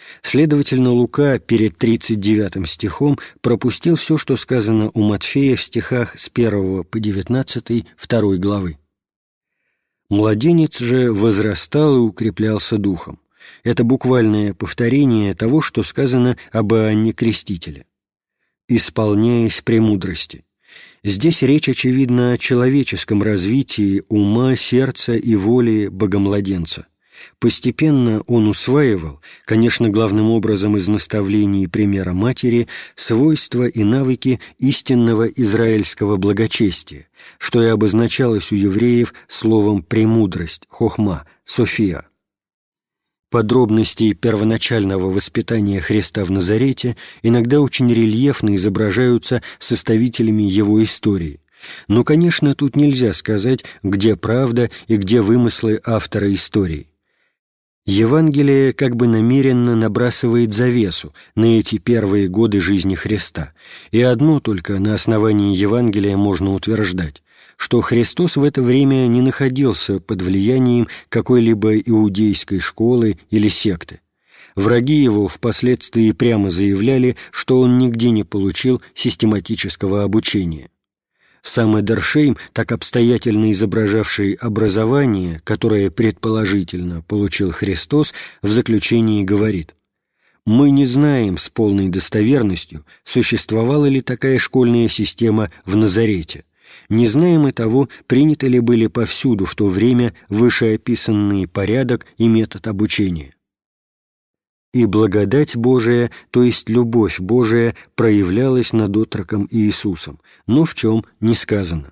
Следовательно, Лука перед 39 стихом пропустил все, что сказано у Матфея в стихах с 1 по 19 2 главы. «Младенец же возрастал и укреплялся духом». Это буквальное повторение того, что сказано об Иоанне Крестителе. «Исполняясь премудрости». Здесь речь, очевидно, о человеческом развитии ума, сердца и воли богомладенца. Постепенно он усваивал, конечно, главным образом из наставлений и примера матери, свойства и навыки истинного израильского благочестия, что и обозначалось у евреев словом «премудрость», «хохма», «софия». Подробности первоначального воспитания Христа в Назарете иногда очень рельефно изображаются составителями его истории. Но, конечно, тут нельзя сказать, где правда и где вымыслы автора истории. Евангелие как бы намеренно набрасывает завесу на эти первые годы жизни Христа, и одно только на основании Евангелия можно утверждать, что Христос в это время не находился под влиянием какой-либо иудейской школы или секты. Враги его впоследствии прямо заявляли, что он нигде не получил систематического обучения. Сам Эдершейм, так обстоятельно изображавший образование, которое предположительно получил Христос, в заключении говорит: «Мы не знаем с полной достоверностью, существовала ли такая школьная система в Назарете. Не знаем и того, приняты ли были повсюду в то время вышеописанный порядок и метод обучения. И благодать Божия, то есть любовь Божия, проявлялась над отроком Иисусом, но в чем не сказано».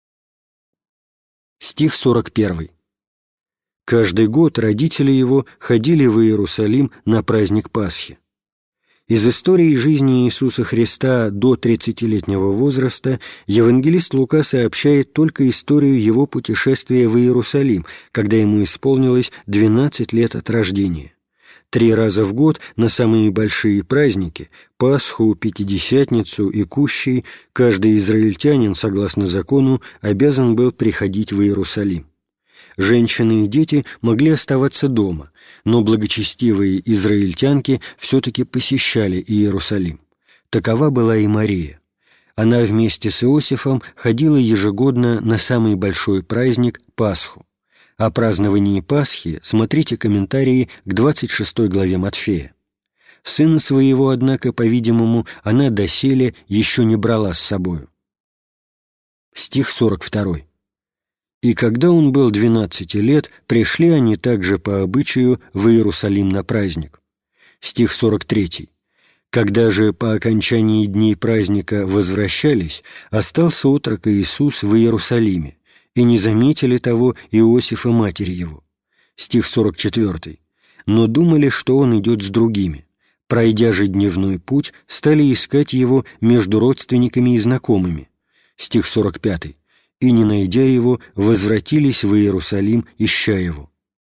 Стих 41. «Каждый год родители его ходили в Иерусалим на праздник Пасхи». Из истории жизни Иисуса Христа до 30-летнего возраста евангелист Лука сообщает только историю его путешествия в Иерусалим, когда ему исполнилось 12 лет от рождения. 3 раза в год на самые большие праздники – Пасху, Пятидесятницу и Кущей – каждый израильтянин, согласно закону, обязан был приходить в Иерусалим. Женщины и дети могли оставаться дома, но благочестивые израильтянки все-таки посещали Иерусалим. Такова была и Мария. Она вместе с Иосифом ходила ежегодно на самый большой праздник – Пасху. О праздновании Пасхи смотрите комментарии к 26 главе Матфея. Сына своего, однако, по-видимому, она доселе еще не брала с собою. Стих 42. «И когда он был 12 лет, пришли они также по обычаю в Иерусалим на праздник». Стих 43. «Когда же по окончании дней праздника возвращались, остался отрок Иисус в Иерусалиме, и не заметили того Иосифа матери его». Стих 44. «Но думали, что он идет с другими. Пройдя же дневной путь, стали искать его между родственниками и знакомыми». Стих 45. «И, не найдя его, возвратились в Иерусалим, ища его».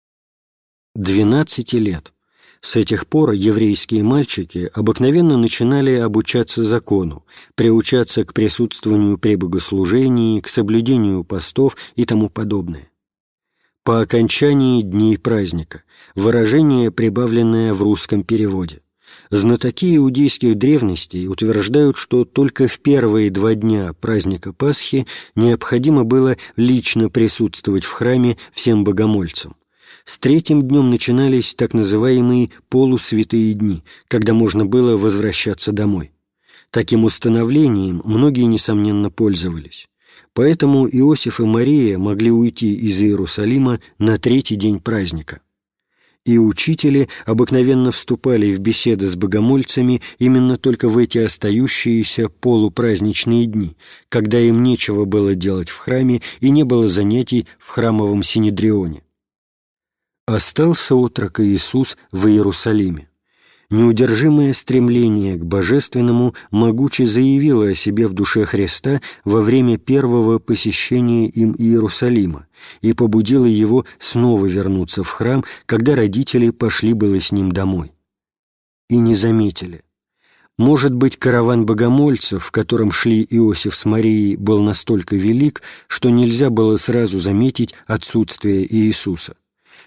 12 лет. С этих пор еврейские мальчики обыкновенно начинали обучаться закону, приучаться к присутствованию при богослужении, к соблюдению постов и тому подобное. По окончании дней праздника – выражение, прибавленное в русском переводе. Знатоки иудейских древностей утверждают, что только в первые 2 дня праздника Пасхи необходимо было лично присутствовать в храме всем богомольцам. С 3-м днем начинались так называемые полусвятые дни, когда можно было возвращаться домой. Таким установлением многие, несомненно, пользовались. Поэтому Иосиф и Мария могли уйти из Иерусалима на 3-й день праздника. И учители обыкновенно вступали в беседы с богомольцами именно только в эти остающиеся полупраздничные дни, когда им нечего было делать в храме и не было занятий в храмовом синедрионе. Остался отрок Иисус в Иерусалиме. Неудержимое стремление к божественному могуче заявило о себе в душе Христа во время первого посещения им Иерусалима и побудило его снова вернуться в храм, когда родители пошли было с ним домой. И не заметили. Может быть, караван богомольцев, в котором шли Иосиф с Марией, был настолько велик, что нельзя было сразу заметить отсутствие Иисуса.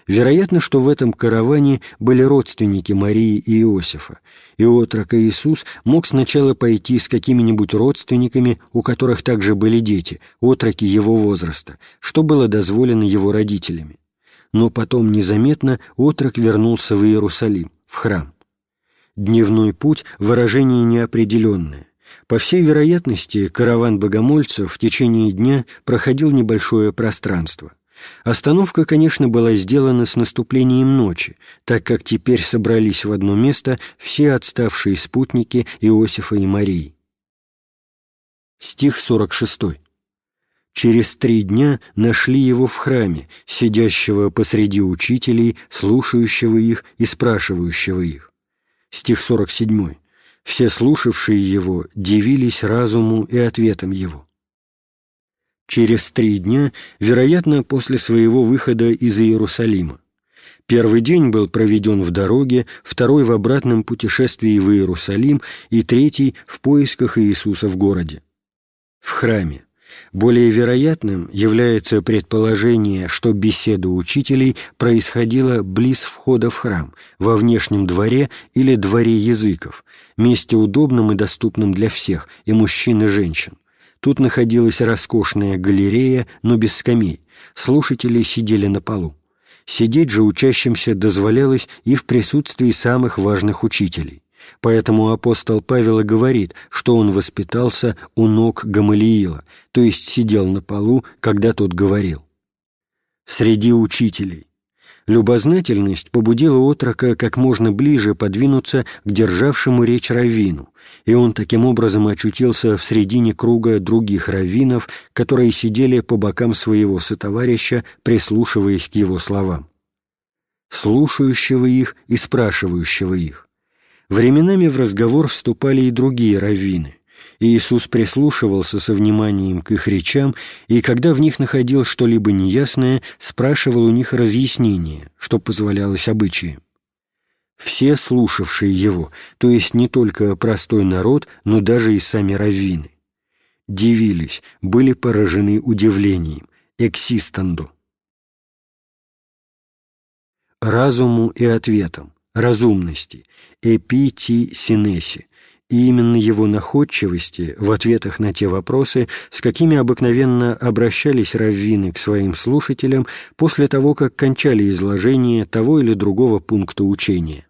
Вероятно, что в этом караване были родственники Марии и Иосифа, и отрок Иисус мог сначала пойти с какими-нибудь родственниками, у которых также были дети, отроки его возраста, что было дозволено его родителями. Но потом незаметно отрок вернулся в Иерусалим, в храм. Дневной путь – выражение неопределенное. По всей вероятности, караван богомольцев в течение дня проходил небольшое пространство. Остановка, конечно, была сделана с наступлением ночи, так как теперь собрались в одно место все отставшие спутники Иосифа и Марии. Стих 46. «Через 3 дня нашли его в храме, сидящего посреди учителей, слушающего их и спрашивающего их». Стих 47. «Все слушавшие его дивились разуму и ответам его». Через 3 дня, вероятно, после своего выхода из Иерусалима. Первый день был проведен в дороге, второй в обратном путешествии в Иерусалим и третий в поисках Иисуса в городе. В храме. Более вероятным является предположение, что беседа учителей происходила близ входа в храм, во внешнем дворе или дворе языков, месте удобном и доступном для всех, и мужчин, и женщин. Тут находилась роскошная галерея, но без скамей. Слушатели сидели на полу. Сидеть же учащимся дозволялось и в присутствии самых важных учителей. Поэтому апостол Павел и говорит, что он воспитался у ног Гамалиила, то есть сидел на полу, когда тот говорил. Среди учителей. Любознательность побудила отрока как можно ближе подвинуться к державшему речь раввину, и он таким образом очутился в середине круга других раввинов, которые сидели по бокам своего сотоварища, прислушиваясь к его словам. Слушающего их и спрашивающего их. Временами в разговор вступали и другие раввины. Иисус прислушивался со вниманием к их речам, и когда в них находил что-либо неясное, спрашивал у них разъяснение, что позволялось обычаям. Все слушавшие его, то есть не только простой народ, но даже и сами раввины, дивились, были поражены удивлением, эксистандо. Разуму и ответам, разумности, эпитисинеси, и именно его находчивости в ответах на те вопросы, с какими обыкновенно обращались раввины к своим слушателям после того, как кончали изложение того или другого пункта учения.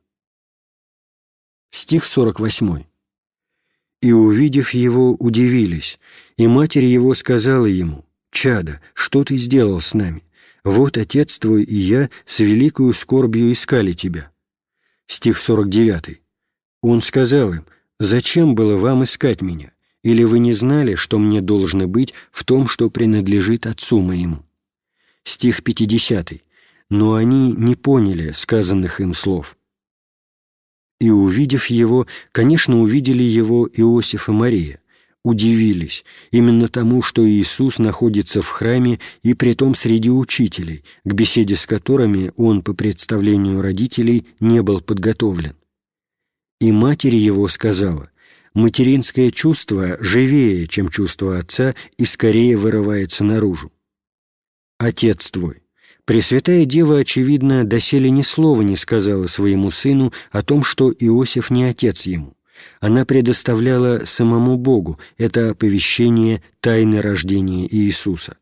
Стих 48. «И, увидев его, удивились, и матерь его сказала ему: «Чадо, что ты сделал с нами? Вот отец твой и я с великою скорбью искали тебя». Стих 49. Он сказал им: «Зачем было вам искать меня? Или вы не знали, что мне должно быть в том, что принадлежит отцу моему?» Стих 50. «Но они не поняли сказанных им слов». И, увидев его, конечно, увидели его Иосиф и Мария, удивились именно тому, что Иисус находится в храме и притом среди учителей, к беседе с которыми он, по представлению родителей, не был подготовлен. И матери его сказала: «Материнское чувство живее, чем чувство отца, и скорее вырывается наружу». Отец твой. Пресвятая Дева, очевидно, доселе ни слова не сказала своему сыну о том, что Иосиф не отец ему. Она предоставляла самому Богу это оповещение тайны рождения Иисуса.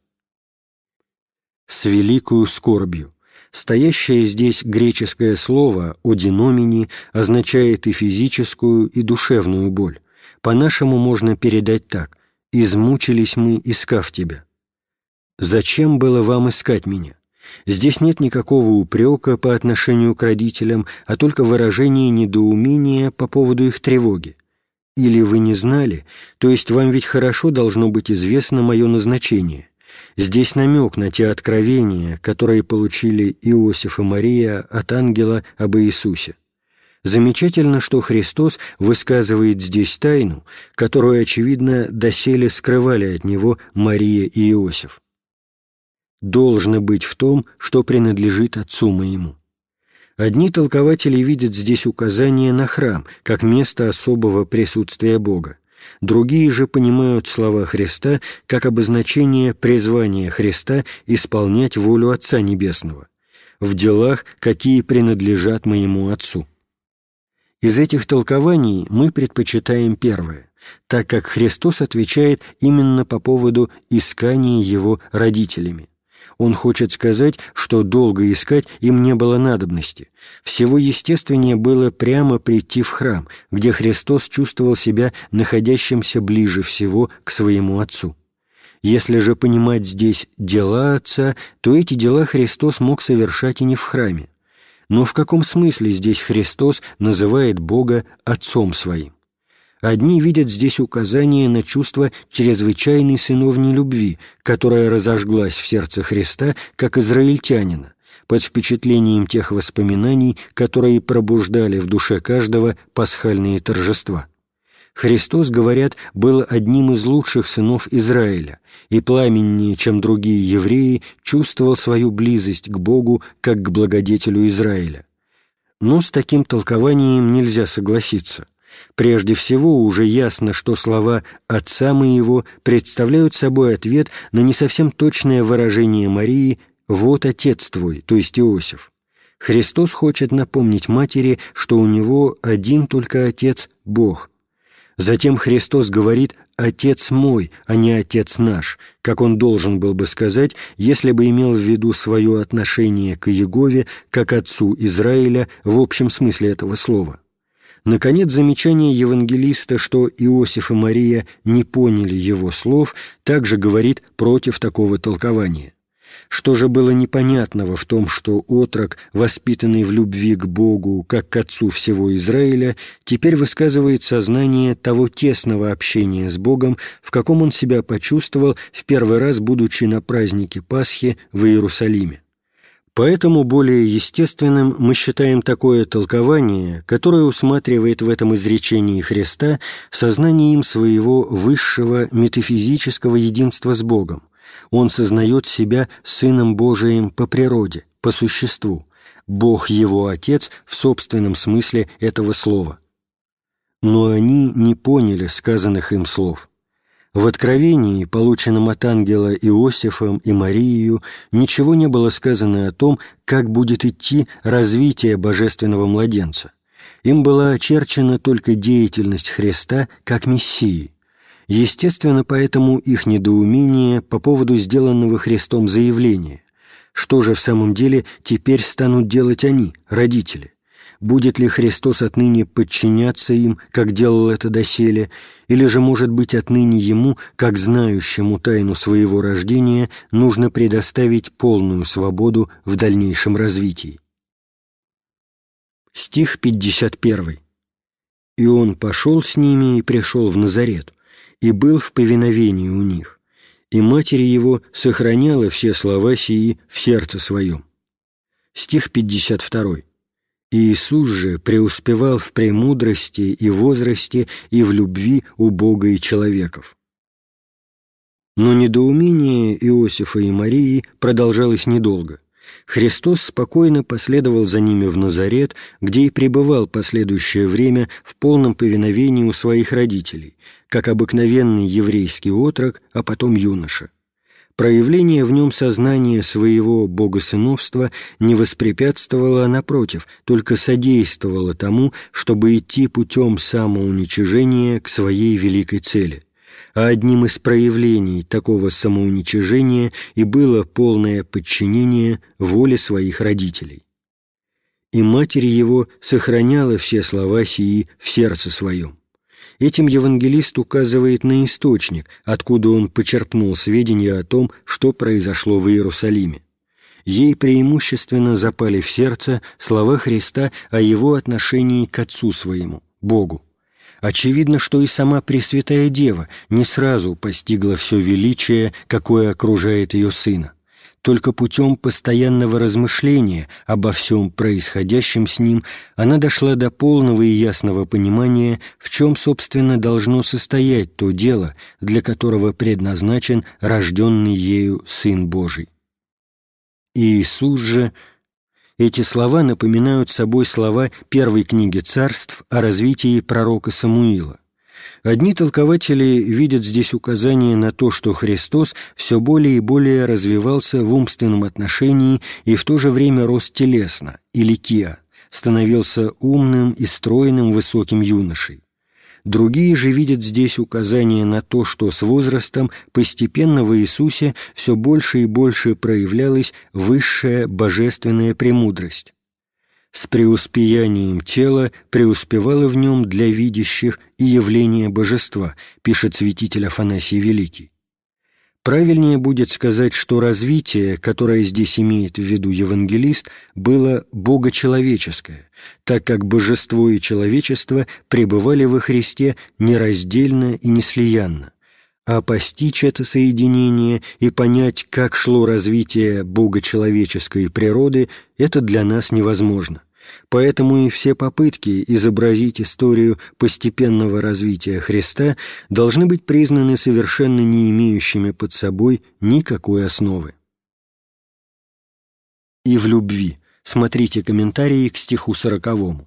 С великою скорбью. Стоящее здесь греческое слово «одиномини» означает и физическую, и душевную боль. По-нашему можно передать так: «Измучились мы, искав тебя». «Зачем было вам искать меня?» Здесь нет никакого упрека по отношению к родителям, а только выражение недоумения по поводу их тревоги. «Или вы не знали, то есть вам ведь хорошо должно быть известно мое назначение». Здесь намек на те откровения, которые получили Иосиф и Мария от ангела об Иисусе. Замечательно, что Христос высказывает здесь тайну, которую, очевидно, доселе скрывали от Него Мария и Иосиф. «Должно быть в том, что принадлежит Отцу моему». Одни толкователи видят здесь указание на храм, как место особого присутствия Бога. Другие же понимают слова Христа как обозначение призвания Христа исполнять волю Отца Небесного. в делах, какие принадлежат моему Отцу». Из этих толкований мы предпочитаем первое, так как Христос отвечает именно по поводу искания Его родителями. Он хочет сказать, что долго искать им не было надобности. Всего естественнее было прямо прийти в храм, где Христос чувствовал себя находящимся ближе всего к своему Отцу. Если же понимать здесь дела Отца, то эти дела Христос мог совершать и не в храме. Но в каком смысле здесь Христос называет Бога Отцом Своим? Одни видят здесь указание на чувство чрезвычайной сыновней любви, которая разожглась в сердце Христа, как израильтянина, под впечатлением тех воспоминаний, которые пробуждали в душе каждого пасхальные торжества. Христос, говорят, был одним из лучших сынов Израиля и пламеннее, чем другие евреи, чувствовал свою близость к Богу как к благодетелю Израиля. Но с таким толкованием нельзя согласиться. Прежде всего, уже ясно, что слова «Отца моего» представляют собой ответ на не совсем точное выражение Марии «Вот Отец твой», то есть Иосиф. Христос хочет напомнить матери, что у него один только Отец – Бог. Затем Христос говорит «Отец мой», а не «Отец наш», как он должен был бы сказать, если бы имел в виду свое отношение к Иегове как Отцу Израиля в общем смысле этого слова. Наконец, замечание евангелиста, что Иосиф и Мария не поняли его слов, также говорит против такого толкования. Что же было непонятного в том, что отрок, воспитанный в любви к Богу, как к Отцу всего Израиля, теперь высказывает сознание того тесного общения с Богом, в каком он себя почувствовал в первый раз, будучи на празднике Пасхи в Иерусалиме? Поэтому более естественным мы считаем такое толкование, которое усматривает в этом изречении Христа сознание им своего высшего метафизического единства с Богом. Он сознает себя Сыном Божиим по природе, по существу, Бог Его Отец в собственном смысле этого слова. Но они не поняли сказанных им слов. В откровении, полученном от ангела Иосифом и Марией, ничего не было сказано о том, как будет идти развитие божественного младенца. Им была очерчена только деятельность Христа как Мессии. Естественно, поэтому их недоумение по поводу сделанного Христом заявления. Что же в самом деле теперь станут делать они, родители? Будет ли Христос отныне подчиняться им, как делал это доселе, или же, может быть, отныне Ему, как знающему тайну своего рождения, нужно предоставить полную свободу в дальнейшем развитии? Стих 51. «И он пошел с ними и пришел в Назарет, и был в повиновении у них, и матери его сохраняла все слова сии в сердце своем». Стих 52. «Иисус же преуспевал в премудрости и возрасте и в любви у Бога и человеков». Но недоумение Иосифа и Марии продолжалось недолго. Христос спокойно последовал за ними в Назарет, где и пребывал последующее время в полном повиновении у своих родителей, как обыкновенный еврейский отрок, а потом юноша. Проявление в нем сознания своего богосыновства не воспрепятствовало, а напротив, только содействовало тому, чтобы идти путем самоуничижения к своей великой цели. А одним из проявлений такого самоуничижения и было полное подчинение воле своих родителей. «И матери его сохраняла все слова сии в сердце своем». Этим евангелист указывает на источник, откуда он почерпнул сведения о том, что произошло в Иерусалиме. Ей преимущественно запали в сердце слова Христа о Его отношении к Отцу Своему, Богу. Очевидно, что и сама Пресвятая Дева не сразу постигла все величие, какое окружает ее Сына. Только путем постоянного размышления обо всем происходящем с ним она дошла до полного и ясного понимания, в чем, собственно, должно состоять то дело, для которого предназначен рожденный ею Сын Божий. Иисус же... Эти слова напоминают собой слова первой книги Царств о развитии пророка Самуила. Одни толкователи видят здесь указание на то, что Христос все более и более развивался в умственном отношении и в то же время рос телесно, или киа, становился умным и стройным высоким юношей. Другие же видят здесь указание на то, что с возрастом постепенно в Иисусе все больше и больше проявлялась высшая божественная премудрость. С преуспеянием тела преуспевало в нем для видящих и явление божества, пишет святитель Афанасий Великий. Правильнее будет сказать, что развитие, которое здесь имеет в виду евангелист, было богочеловеческое, так как божество и человечество пребывали во Христе нераздельно и неслиянно, а постичь это соединение и понять, как шло развитие богочеловеческой природы, это для нас невозможно. Поэтому и все попытки изобразить историю постепенного развития Христа должны быть признаны совершенно не имеющими под собой никакой основы. И в любви. Смотрите комментарии к стиху 40.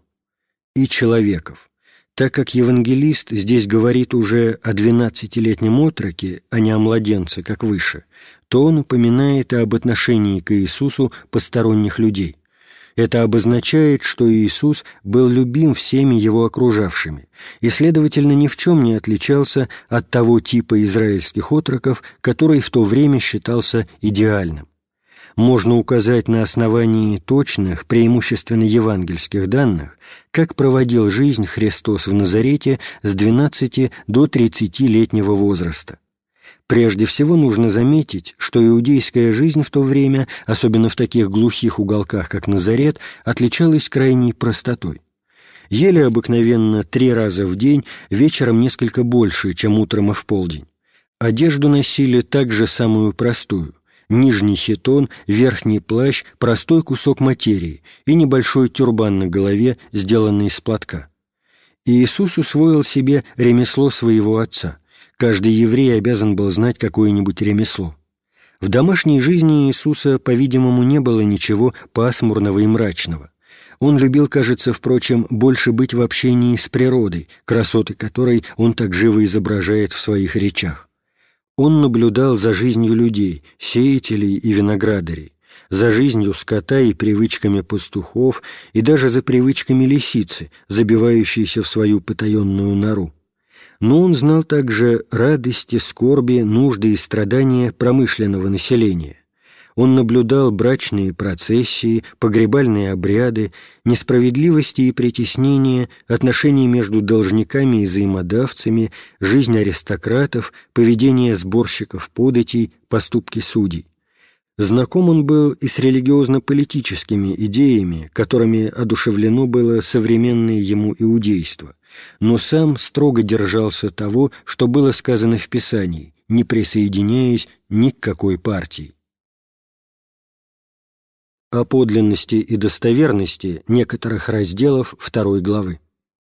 И человеков. Так как евангелист здесь говорит уже о 12-летнем отроке, а не о младенце, как выше, то он упоминает и об отношении к Иисусу посторонних людей. Это обозначает, что Иисус был любим всеми его окружавшими и, следовательно, ни в чем не отличался от того типа израильских отроков, который в то время считался идеальным. Можно указать на основании точных, преимущественно евангельских данных, как проводил жизнь Христос в Назарете с 12 до 30-летнего возраста. Прежде всего нужно заметить, что иудейская жизнь в то время, особенно в таких глухих уголках, как Назарет, отличалась крайней простотой. Ели обыкновенно 3 раза в день, вечером несколько больше, чем утром и в полдень. Одежду носили также самую простую – нижний хитон, верхний плащ, простой кусок материи и небольшой тюрбан на голове, сделанный из платка. Иисус усвоил себе ремесло своего отца. Каждый еврей обязан был знать какое-нибудь ремесло. В домашней жизни Иисуса, по-видимому, не было ничего пасмурного и мрачного. Он любил, кажется, впрочем, больше быть в общении с природой, красоты которой он так живо изображает в своих речах. Он наблюдал за жизнью людей, сеятелей и виноградарей, за жизнью скота и привычками пастухов, и даже за привычками лисицы, забивающейся в свою потаенную нору. Но он знал также радости, скорби, нужды и страдания промышленного населения. Он наблюдал брачные процессии, погребальные обряды, несправедливости и притеснения, отношения между должниками и взаимодавцами, жизнь аристократов, поведение сборщиков податей, поступки судей. Знаком он был и с религиозно-политическими идеями, которыми одушевлено было современное ему иудейство, но сам строго держался того, что было сказано в Писании, не присоединяясь ни к какой партии. О подлинности и достоверности некоторых разделов 2 главы.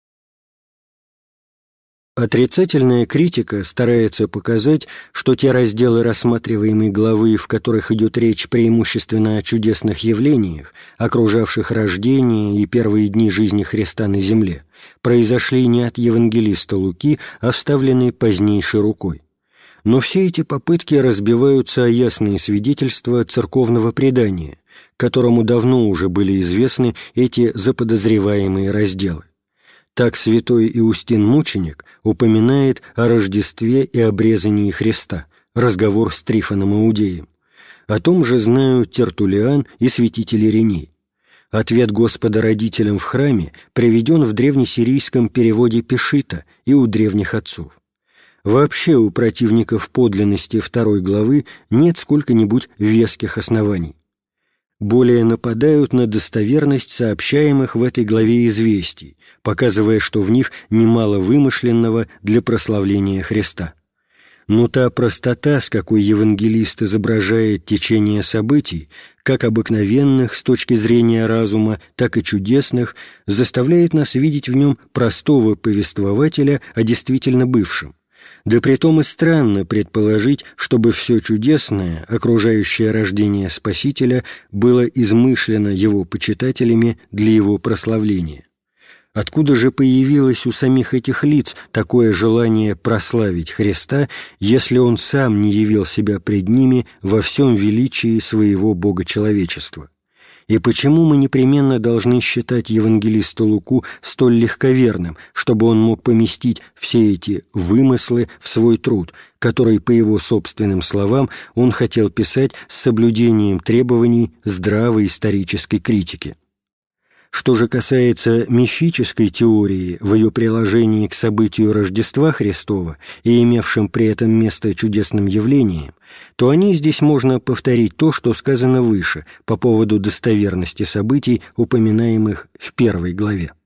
Отрицательная критика старается показать, что те разделы рассматриваемой главы, в которых идет речь преимущественно о чудесных явлениях, окружавших рождение и первые дни жизни Христа на земле, произошли не от евангелиста Луки, а вставлены позднейшей рукой. Но все эти попытки разбиваются о ясные свидетельства церковного предания, которому давно уже были известны эти заподозреваемые разделы. Так святой Иустин Мученик упоминает о Рождестве и обрезании Христа, разговор с Трифоном Иудеем. О том же знают Тертуллиан и святитель Ириней. Ответ Господа родителям в храме приведен в древнесирийском переводе Пешита и у древних отцов. Вообще у противников подлинности 2 главы нет сколько-нибудь веских оснований. Более нападают на достоверность сообщаемых в этой главе известий, показывая, что в них немало вымышленного для прославления Христа. Но та простота, с какой евангелист изображает течение событий, как обыкновенных с точки зрения разума, так и чудесных, заставляет нас видеть в нем простого повествователя о действительно бывшем. Да притом и странно предположить, чтобы все чудесное, окружающее рождение Спасителя, было измышлено его почитателями для его прославления. Откуда же появилось у самих этих лиц такое желание прославить Христа, если Он сам не явил себя пред ними во всем величии своего богочеловечества? И почему мы непременно должны считать евангелиста Луку столь легковерным, чтобы он мог поместить все эти вымыслы в свой труд, который, по его собственным словам, он хотел писать с соблюдением требований здравой исторической критики? Что же касается мифической теории в ее приложении к событию Рождества Христова и имевшим при этом место чудесным явлениям, то о ней здесь можно повторить то, что сказано выше по поводу достоверности событий, упоминаемых в 1 главе.